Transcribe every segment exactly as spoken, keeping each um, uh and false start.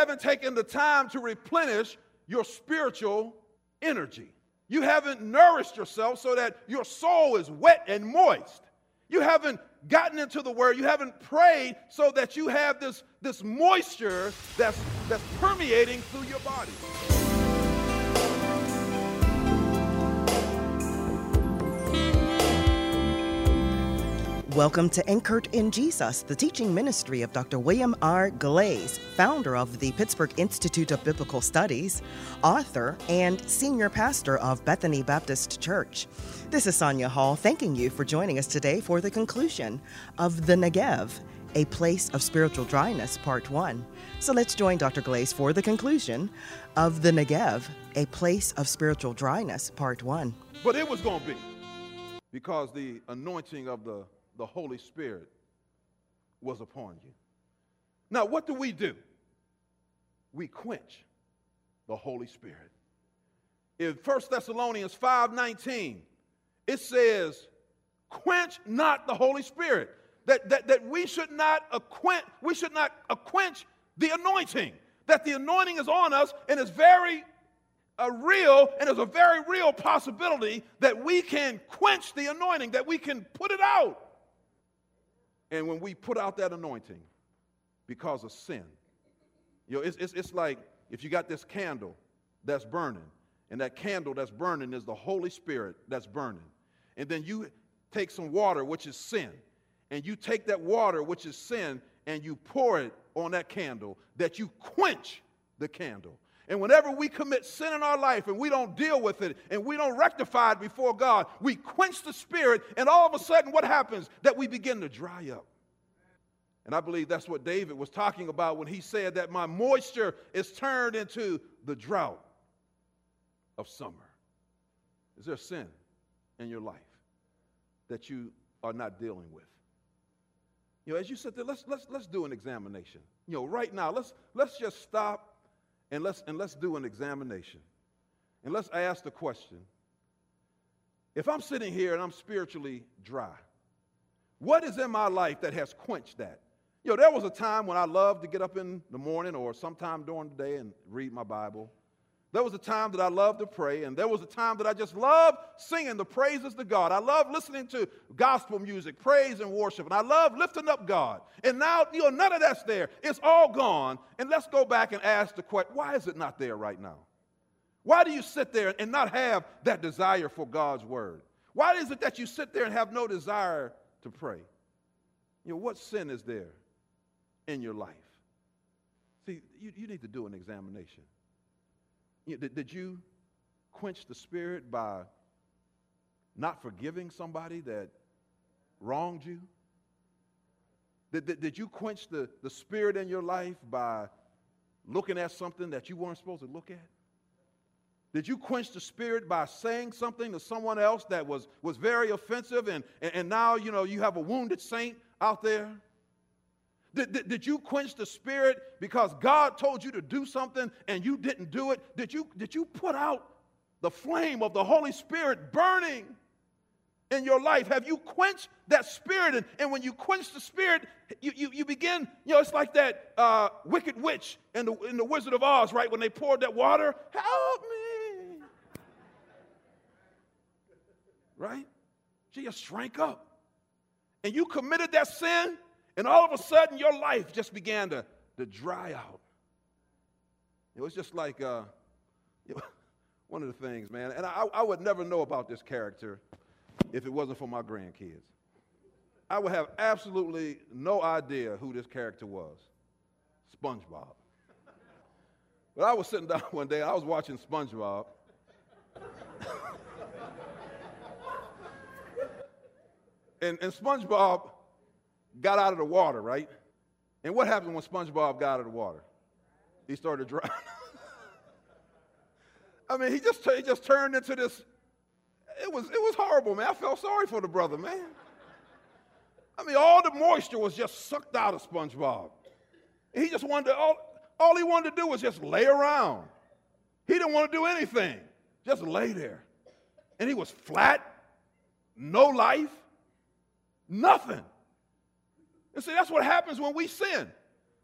haven't taken the time to replenish your spiritual energy. You haven't nourished yourself so that your soul is wet and moist. You haven't gotten into the Word. You haven't prayed so that you have this, this moisture that's, that's permeating through your body. Welcome to Anchored in Jesus, the teaching ministry of Doctor William R. Glaze, founder of the Pittsburgh Institute of Biblical Studies, author, and senior pastor of Bethany Baptist Church. This is Sonia Hall thanking you for joining us today for the conclusion of The Negev, A Place of Spiritual Dryness, Part one. So let's join Doctor Glaze for the conclusion of The Negev, A Place of Spiritual Dryness, Part one. But it was going to be, because the anointing of the the Holy Spirit was upon you. Now, what do we do? We quench the Holy Spirit. In First Thessalonians five nineteen, it says, quench not the Holy Spirit. That, that, that we should not quench, we should not quench the anointing. That the anointing is on us and is very uh, real, and there's a very real possibility that we can quench the anointing, that we can put it out. And when we put out that anointing because of sin, you know, it's, it's, it's like if you got this candle that's burning, and that candle that's burning is the Holy Spirit that's burning. And then you take some water, which is sin, and you take that water, which is sin, and you pour it on that candle, that you quench the candle. And whenever we commit sin in our life and we don't deal with it and we don't rectify it before God, we quench the Spirit, and all of a sudden what happens? That we begin to dry up. And I believe that's what David was talking about when he said that my moisture is turned into the drought of summer. Is there sin in your life that you are not dealing with? You know, as you sit there, let's let's let's do an examination. You know, right now, let's let's just stop. And let's, and let's do an examination. And let's ask the question, if I'm sitting here and I'm spiritually dry, what is in my life that has quenched that? You know, there was a time when I loved to get up in the morning or sometime during the day and read my Bible. There was a time that I loved to pray, and there was a time that I just loved singing the praises to God. I loved listening to gospel music, praise and worship, and I loved lifting up God. And now, you know, none of that's there. It's all gone. And let's go back and ask the question, why is it not there right now? Why do you sit there and not have that desire for God's word? Why is it that you sit there and have no desire to pray? You know, what sin is there in your life? See, you, you need to do an examination. Did, did you quench the Spirit by not forgiving somebody that wronged you? Did, did, did you quench the, the Spirit in your life by looking at something that you weren't supposed to look at? Did you quench the Spirit by saying something to someone else that was, was very offensive, and, and, and now, you know, you have a wounded saint out there? Did, did, did you quench the Spirit because God told you to do something and you didn't do it? Did you, did you put out the flame of the Holy Spirit burning in your life? Have you quenched that Spirit? And, and when you quench the Spirit, you, you, you begin, you know, it's like that uh, wicked witch in the, in the Wizard of Oz, right? When they poured that water, help me. Right? She just shrank up. And you committed that sin, and all of a sudden, your life just began to, to dry out. It was just like uh, you know, one of the things, man, and I, I would never know about this character if it wasn't for my grandkids. I would have absolutely no idea who this character was, SpongeBob. But I was sitting down one day, I was watching SpongeBob. and, and SpongeBob got out of the water, right? And what happened when SpongeBob got out of the water? He started drowning. I mean, he just he just turned into this. It was it was horrible, man. I felt sorry for the brother, man. I mean, all the moisture was just sucked out of SpongeBob. He just wanted to, all, all he wanted to do was just lay around. He didn't want to do anything, just lay there. And he was flat, no life, nothing. And see, that's what happens when we sin.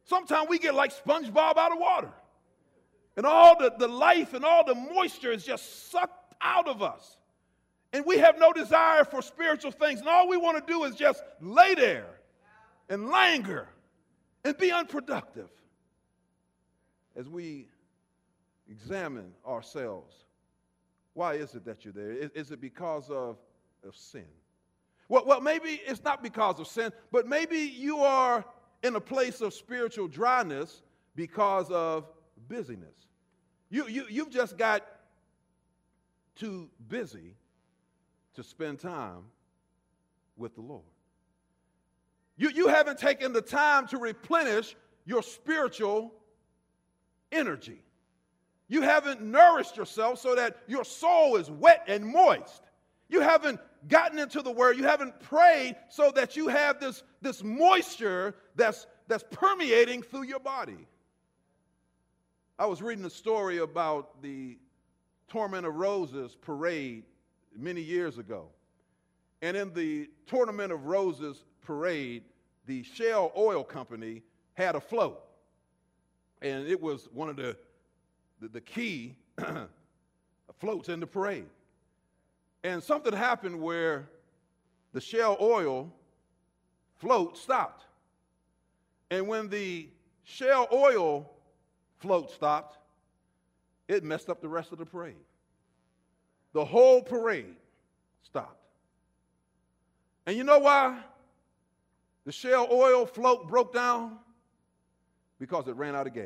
Sometimes we get like SpongeBob out of water. And all the, the life and all the moisture is just sucked out of us. And we have no desire for spiritual things. And all we want to do is just lay there and languor and be unproductive. As we examine ourselves, why is it that you're there? Is, is it because of, of sin? Well, well, maybe it's not because of sin, but maybe you are in a place of spiritual dryness because of busyness. You, you, you've just got too busy to spend time with the Lord. You, you haven't taken the time to replenish your spiritual energy. You haven't nourished yourself so that your soul is wet and moist. You haven't gotten into the Word. You haven't prayed so that you have this, this moisture that's, that's permeating through your body. I was reading a story about the Tournament of Roses parade many years ago. And in the Tournament of Roses parade, the Shell Oil Company had a float. And it was one of the, the, the key floats in the parade. And something happened where the Shell Oil float stopped. And when the Shell Oil float stopped, it messed up the rest of the parade. The whole parade stopped. And you know why the Shell Oil float broke down? Because it ran out of gas.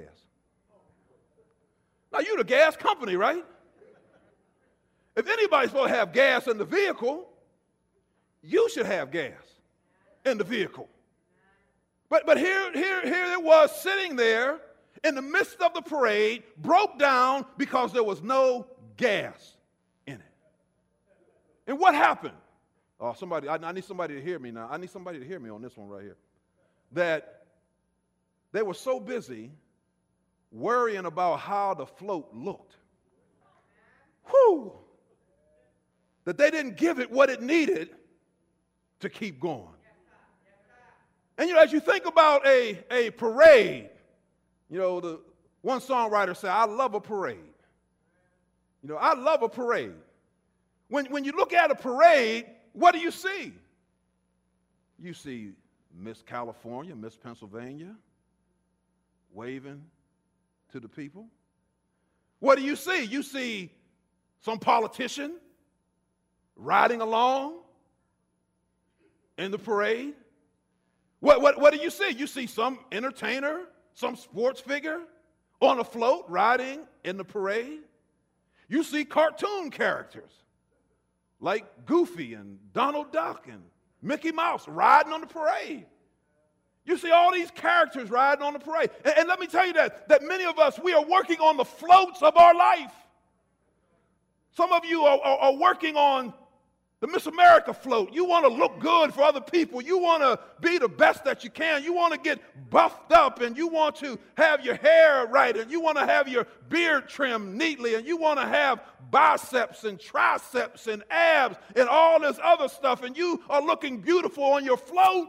Now, you're the gas company, right? If anybody's supposed to have gas in the vehicle, you should have gas in the vehicle. But, but here, here, here it was sitting there in the midst of the parade, broke down because there was no gas in it. And what happened? Oh, somebody, I, I need somebody to hear me now. I need somebody to hear me on this one right here. That they were so busy worrying about how the float looked. Whew! That they didn't give it what it needed to keep going. And you know, as you think about a, a parade, you know, the one songwriter said, I love a parade. You know, I love a parade. When, when you look at a parade, what do you see? You see Miss California, Miss Pennsylvania, waving to the people. What do you see? You see some politician riding along in the parade. What, what, what do you see? You see some entertainer, some sports figure on a float riding in the parade. You see cartoon characters like Goofy and Donald Duck and Mickey Mouse riding on the parade. You see all these characters riding on the parade. And, and let me tell you that, that many of us, we are working on the floats of our life. Some of you are, are, are working on the Miss America float. You want to look good for other people. You want to be the best that you can. You want to get buffed up, and you want to have your hair right, and you want to have your beard trimmed neatly, and you want to have biceps and triceps and abs and all this other stuff, and you are looking beautiful on your float.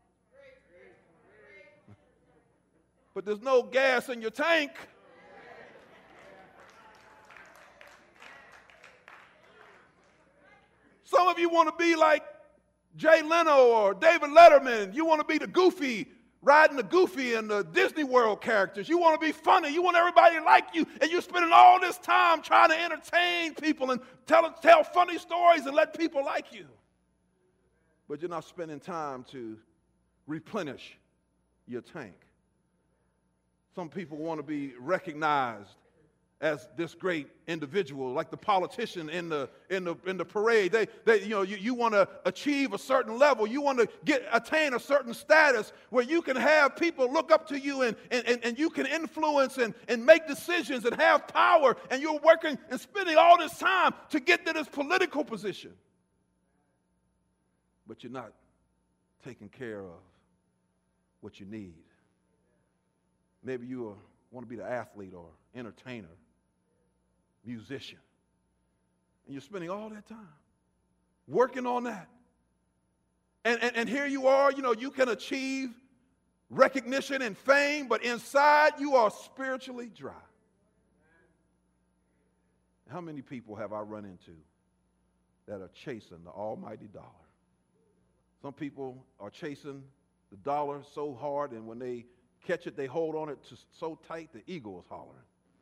But there's no gas in your tank. Some of you want to be like Jay Leno or David Letterman. You want to be the Goofy, riding the Goofy and the Disney World characters. You want to be funny. You want everybody to like you. And you're spending all this time trying to entertain people and tell, tell funny stories and let people like you. But you're not spending time to replenish your tank. Some people want to be recognized as this great individual, like the politician in the in the in the parade. They, they you know, you, you want to achieve a certain level. You want to get attain a certain status where you can have people look up to you and and, and, and you can influence and, and make decisions and have power, and you're working and spending all this time to get to this political position. But you're not taking care of what you need. Maybe you are, want to be the athlete or entertainer, musician. And you're spending all that time working on that. And, and, and here you are, you know, you can achieve recognition and fame, but inside you are spiritually dry. How many people have I run into that are chasing the almighty dollar? Some people are chasing the dollar so hard, and when they catch it, they hold on it to, so tight the eagle is hollering.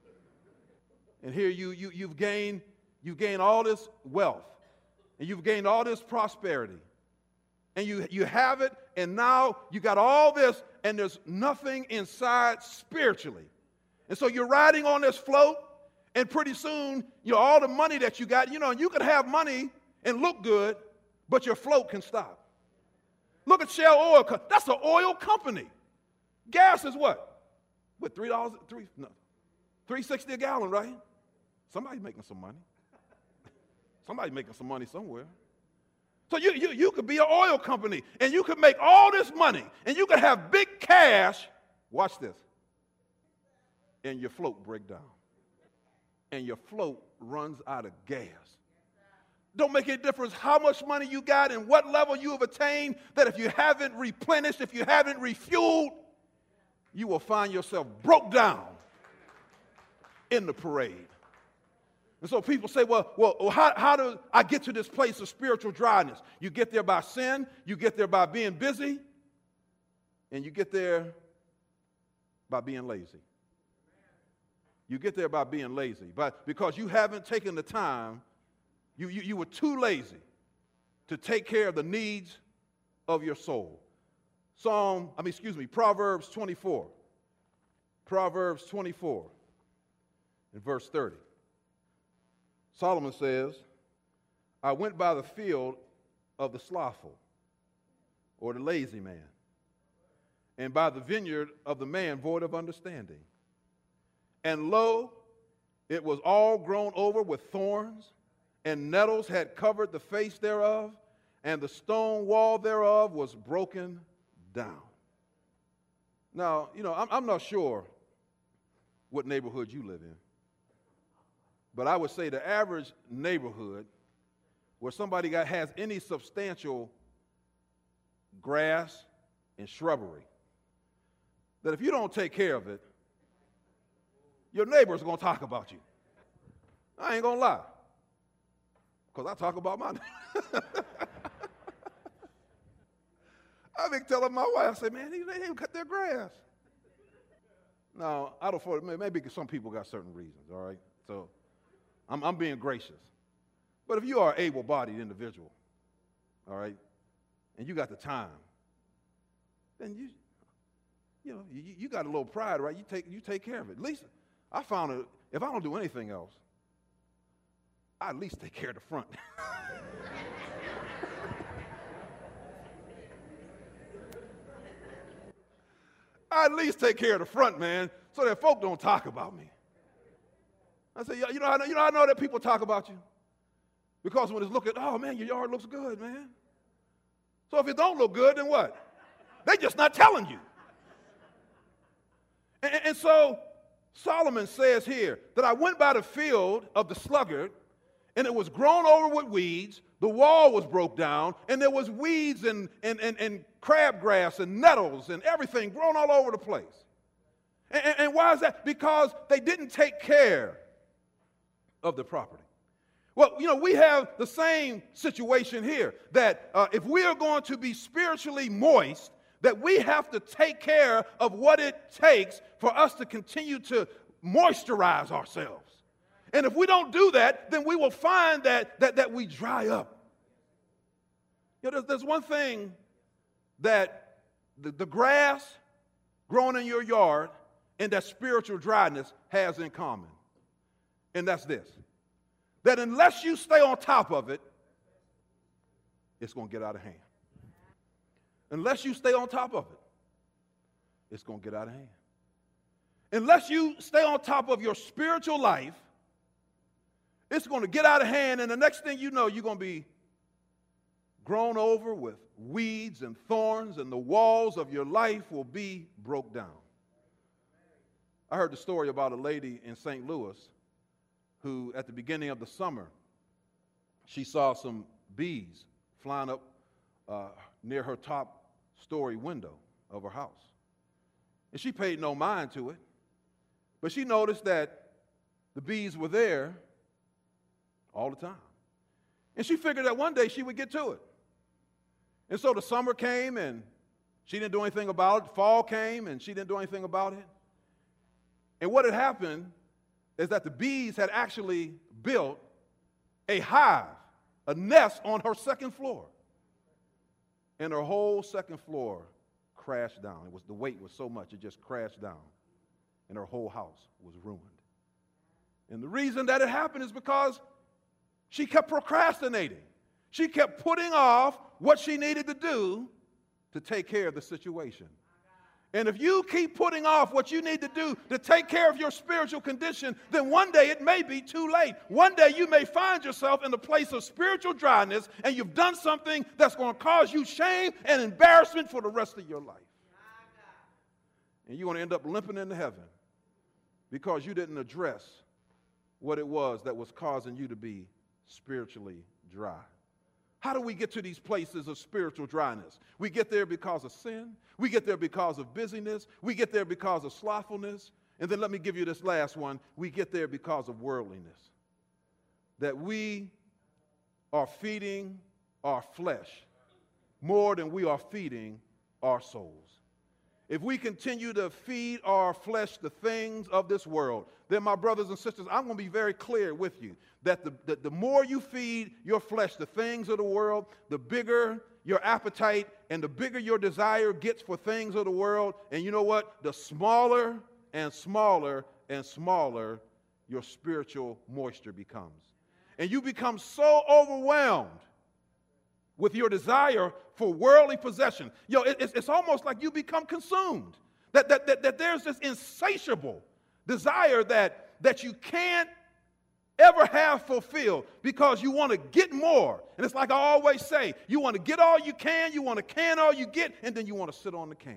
And here you, you, you've gained, you've gained all this wealth, and you've gained all this prosperity, and you, you have it, and now you got all this, and there's nothing inside spiritually. And so you're riding on this float, and pretty soon, you know, all the money that you got, you know, you could have money and look good, but your float can stop. Look at Shell Oil. That's an oil company. Gas is what? What, three dollars, three, no, three sixty a gallon, right? Somebody's making some money. Somebody's making some money somewhere. So you, you, you could be an oil company, and you could make all this money, and you could have big cash. Watch this. And your float break down. And your float runs out of gas. Don't make any difference how much money you got and what level you have attained, that if you haven't replenished, if you haven't refueled, you will find yourself broke down in the parade. And so people say, well, well how, how do I get to this place of spiritual dryness? You get there by sin, you get there by being busy, and you get there by being lazy. You get there by being lazy, but because you haven't taken the time, you, you, you were too lazy to take care of the needs of your soul. Psalm, I mean, excuse me, Proverbs twenty-four. Proverbs twenty-four in verse thirty. Solomon says, I went by the field of the slothful, or the lazy man, and by the vineyard of the man void of understanding. And lo, it was all grown over with thorns, and nettles had covered the face thereof, and the stone wall thereof was broken down. Now, you know, I'm, I'm not sure what neighborhood you live in, but I would say the average neighborhood where somebody got, has any substantial grass and shrubbery, that if you don't take care of it, your neighbors are going to talk about you. I ain't going to lie, because I talk about my neighbor. I've been telling my wife, I say, man, they didn't even cut their grass. Now, I don't for maybe some people got certain reasons, all right? So I'm, I'm being gracious. But if you are an able-bodied individual, all right, and you got the time, then you, you know, you, you got a little pride, right? You take, you take care of it. At least I found that if I don't do anything else, I at least take care of the front. I at least take care of the front, man, so that folk don't talk about me. I say, you know, you know, I know that people talk about you because when it's looking, oh man, your yard looks good, man. So if it don't look good, then what? They just not telling you. And, and so Solomon says here that I went by the field of the sluggard, and it was grown over with weeds. The wall was broke down, and there was weeds and, and, and, and crabgrass and nettles and everything grown all over the place. And, and, and why is that? Because they didn't take care of the property. Well, you know, we have the same situation here, that uh, if we are going to be spiritually moist, that we have to take care of what it takes for us to continue to moisturize ourselves. And if we don't do that, then we will find that, that, that we dry up. You know, there's, there's one thing that the, the grass growing in your yard and that spiritual dryness has in common. And that's this: that unless you stay on top of it, it's going to get out of hand. Unless you stay on top of it, it's going to get out of hand. Unless you stay on top of your spiritual life, it's going to get out of hand, and the next thing you know, you're going to be grown over with weeds and thorns, and the walls of your life will be broke down. I heard the story about a lady in Saint Louis who, at the beginning of the summer, she saw some bees flying up uh, near her top story window of her house. And she paid no mind to it. But she noticed that the bees were there all the time. And she figured that one day she would get to it. And so the summer came and she didn't do anything about it. Fall came and she didn't do anything about it. And what had happened is that the bees had actually built a hive, a nest on her second floor. And her whole second floor crashed down. It was, the weight was so much, it just crashed down. And her whole house was ruined. And the reason that it happened is because she kept procrastinating. She kept putting off what she needed to do to take care of the situation. And if you keep putting off what you need to do to take care of your spiritual condition, then one day it may be too late. One day you may find yourself in a place of spiritual dryness and you've done something that's going to cause you shame and embarrassment for the rest of your life. And you're going to end up limping into heaven because you didn't address what it was that was causing you to be spiritually dry. How do we get to these places of spiritual dryness? We get there because of sin. We get there because of busyness. We get there because of slothfulness. And then let me give you this last one. We get there because of worldliness. That we are feeding our flesh more than we are feeding our souls. If we continue to feed our flesh the things of this world, then my brothers and sisters, I'm going to be very clear with you that the, the, the more you feed your flesh the things of the world, the bigger your appetite and the bigger your desire gets for things of the world. And you know what? The smaller and smaller and smaller your spiritual moisture becomes. And you become so overwhelmed with your desire for worldly possession. You know, it, it's, it's almost like you become consumed. That, that, that, that there's this insatiable desire that, that you can't ever have fulfilled because you want to get more. And it's like I always say, you want to get all you can, you want to can all you get, and then you want to sit on the can.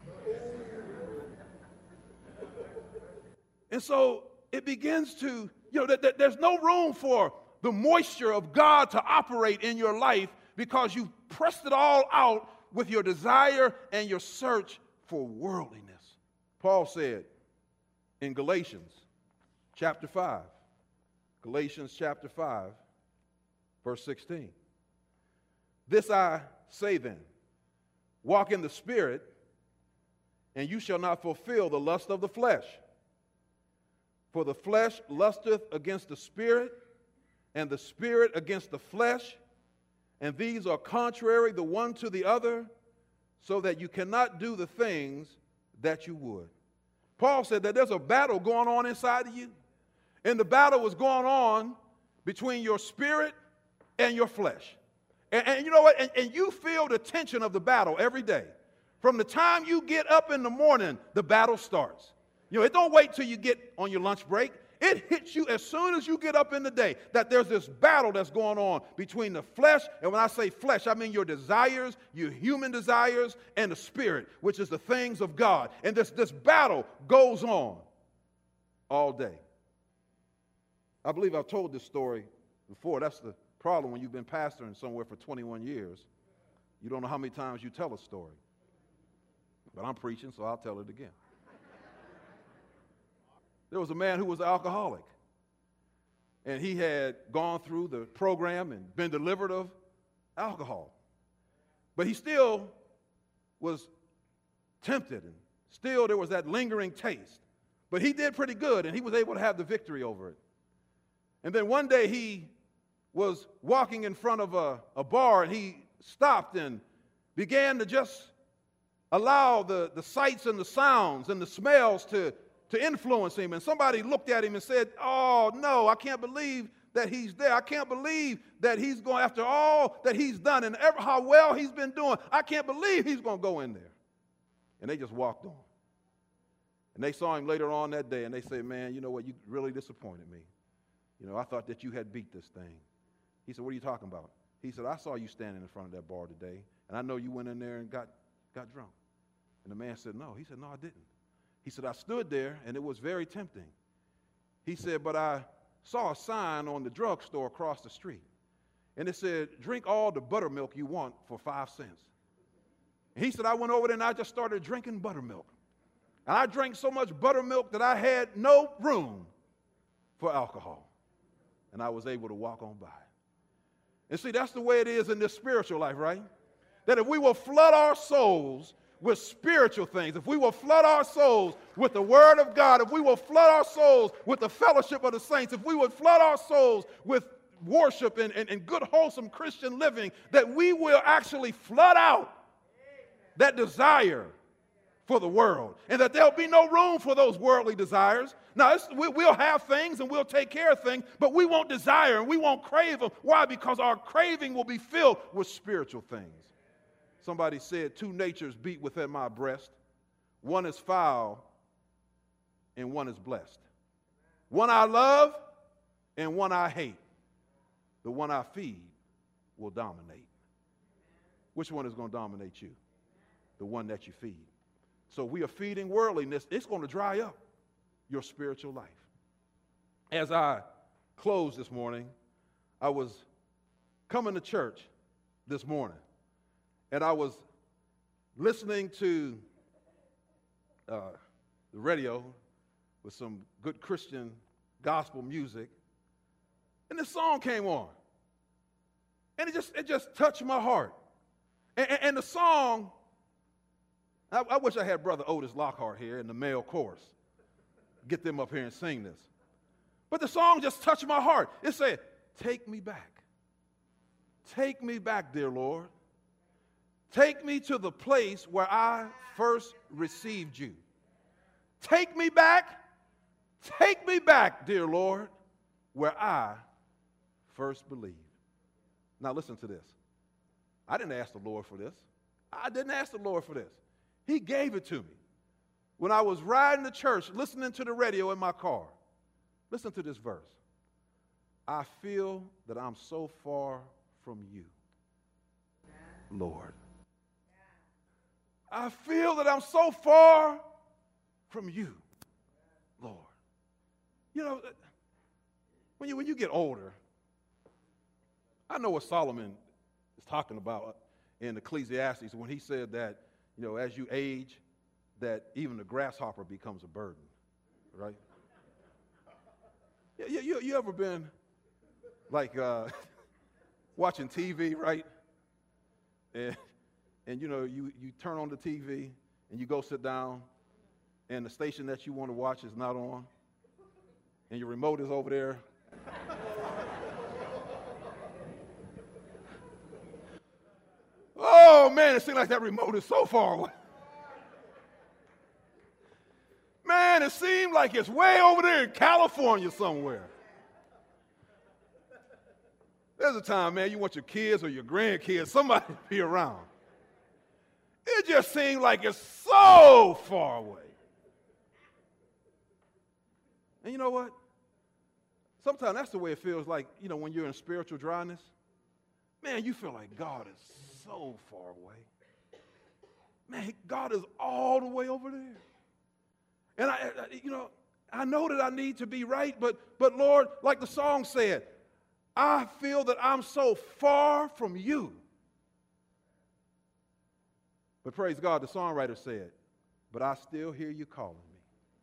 And so it begins to, you know, that, that there's no room for the moisture of God to operate in your life because you've pressed it all out with your desire and your search for worldliness. Paul said in Galatians chapter five, Galatians chapter five, verse sixteen, "This I say then, walk in the Spirit, and you shall not fulfill the lust of the flesh. For the flesh lusteth against the Spirit, and the Spirit against the flesh, and these are contrary the one to the other, so that you cannot do the things that you would." Paul said that there's a battle going on inside of you, and the battle was going on between your spirit and your flesh. And, and you know what? And, and you feel the tension of the battle every day. From the time you get up in the morning, the battle starts. You know, it don't wait till you get on your lunch break. It hits you as soon as you get up in the day that there's this battle that's going on between the flesh, and when I say flesh, I mean your desires, your human desires, and the spirit, which is the things of God. And this, this battle goes on all day. I believe I've told this story before. That's the problem when you've been pastoring somewhere for twenty-one years. You don't know how many times you tell a story. But I'm preaching, so I'll tell it again. There was a man who was an alcoholic, and he had gone through the program and been delivered of alcohol. But he still was tempted, and still there was that lingering taste. But he did pretty good, and he was able to have the victory over it. And then one day he was walking in front of a, a bar, and he stopped and began to just allow the, the sights and the sounds and the smells to to influence him. And somebody looked at him and said, "Oh, no, I can't believe that he's there. I can't believe that he's going, after all that he's done and ever, how well he's been doing, I can't believe he's going to go in there." And they just walked on. And they saw him later on that day, and they said, "Man, you know what, you really disappointed me. You know, I thought that you had beat this thing." He said, "What are you talking about?" He said, "I saw you standing in front of that bar today, and I know you went in there and got, got drunk." And the man said, "No." He said, "No, I didn't." He said, "I stood there, and it was very tempting." He said, "But I saw a sign on the drugstore across the street, and it said, 'Drink all the buttermilk you want for five cents.' He said, 'I went over there, and I just started drinking buttermilk. And I drank so much buttermilk that I had no room for alcohol. And I was able to walk on by. And see, that's the way it is in this spiritual life, right? That if we will flood our souls with spiritual things, if we will flood our souls with the Word of God, if we will flood our souls with the fellowship of the saints, if we would flood our souls with worship and, and, and good, wholesome Christian living, that we will actually flood out that desire for the world, and that there'll be no room for those worldly desires. Now, it's, we, we'll have things and we'll take care of things, but we won't desire and we won't crave them. Why? Because our craving will be filled with spiritual things. Somebody said, two natures beat within my breast. One is foul and one is blessed. One I love and one I hate. The one I feed will dominate. Which one is going to dominate you? The one that you feed. So we are feeding worldliness. It's going to dry up your spiritual life. As I close this morning, I was coming to church this morning, and I was listening to uh, the radio with some good Christian gospel music, and this song came on, and it just it just touched my heart. And, and, and the song, I, I wish I had Brother Otis Lockhart here in the male chorus. Get them up here and sing this. But the song just touched my heart. It said, take me back. Take me back, dear Lord. Take me to the place where I first received you. Take me back. Take me back, dear Lord, where I first believed. Now listen to this. I didn't ask the Lord for this. I didn't ask the Lord for this. He gave it to me. When I was riding to church, listening to the radio in my car, listen to this verse. I feel that I'm so far from you, Lord. I feel that I'm so far from you, Lord. You know, when you, when you get older, I know what Solomon is talking about in Ecclesiastes when he said that, you know, as you age, that even the grasshopper becomes a burden, right? Yeah, you, you, you ever been like uh, watching T V, right? And, and you know, you, you turn on the T V and you go sit down and the station that you want to watch is not on and your remote is over there. Oh, man, it seems like that remote is so far away. Man, it seemed like it's way over there in California somewhere. There's a time, man, you want your kids or your grandkids, somebody to be around. It just seems like it's so far away. And you know what? Sometimes that's the way it feels like, you know, when you're in spiritual dryness. Man, you feel like God is so far away. Man, God is all the way over there. And, I, I, you know, I know that I need to be right, but, but Lord, like the song said, I feel that I'm so far from you. But praise God, the songwriter said, but I still hear you calling me.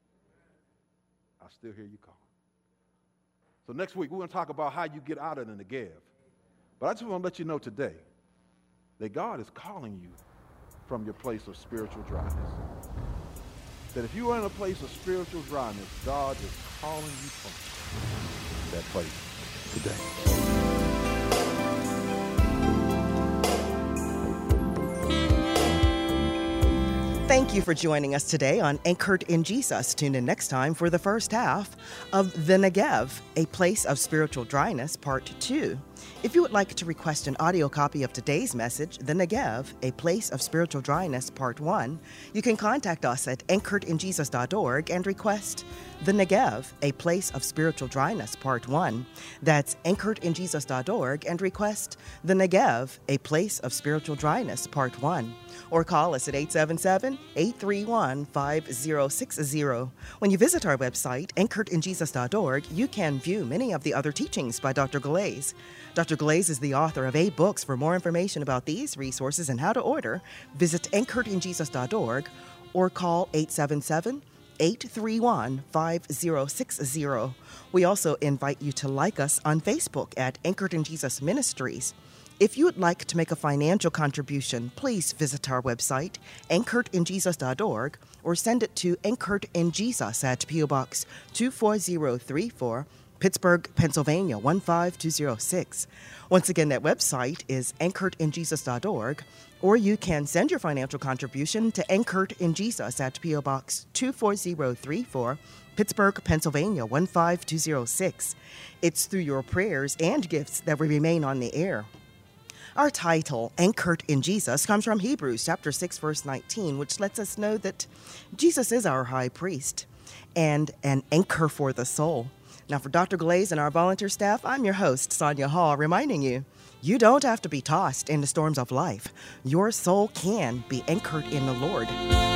I still hear you calling. So next week, we're going to talk about how you get out of the Negev. But I just want to let you know today that God is calling you from your place of spiritual dryness. That if you are in a place of spiritual dryness, God is calling you from that place today. Thank you for joining us today on Anchored in Jesus. Tune in next time for the first half of The Negev, A Place of Spiritual Dryness, Part two. If you would like to request an audio copy of today's message, The Negev, A Place of Spiritual Dryness, Part one, you can contact us at anchored in jesus dot org and request The Negev, A Place of Spiritual Dryness, Part one. That's anchored in jesus dot org and request The Negev, A Place of Spiritual Dryness, Part one. Or call us at eight seven seven, eight three one, five zero six zero. When you visit our website, anchored in jesus dot org, you can view many of the other teachings by Doctor Galais. Doctor Galais is the author of eight books. For more information about these resources and how to order, visit anchored in jesus dot org or call eight seven seven, eight three one, five zero six zero. We also invite you to like us on Facebook at Anchored in Jesus Ministries. If you would like to make a financial contribution, please visit our website, anchored in jesus dot org, or send it to Anchored in Jesus at P O Box two four zero three four, Pittsburgh, Pennsylvania one five two zero six. Once again, that website is anchored in jesus dot org, or you can send your financial contribution to Anchored in Jesus at P O Box two four zero three four, Pittsburgh, Pennsylvania one five two zero six. It's through your prayers and gifts that we remain on the air. Our title, Anchored in Jesus, comes from Hebrews chapter six, verse nineteen, which lets us know that Jesus is our high priest and an anchor for the soul. Now, for Doctor Glaze and our volunteer staff, I'm your host, Sonia Hall, reminding you, you don't have to be tossed in the storms of life. Your soul can be anchored in the Lord.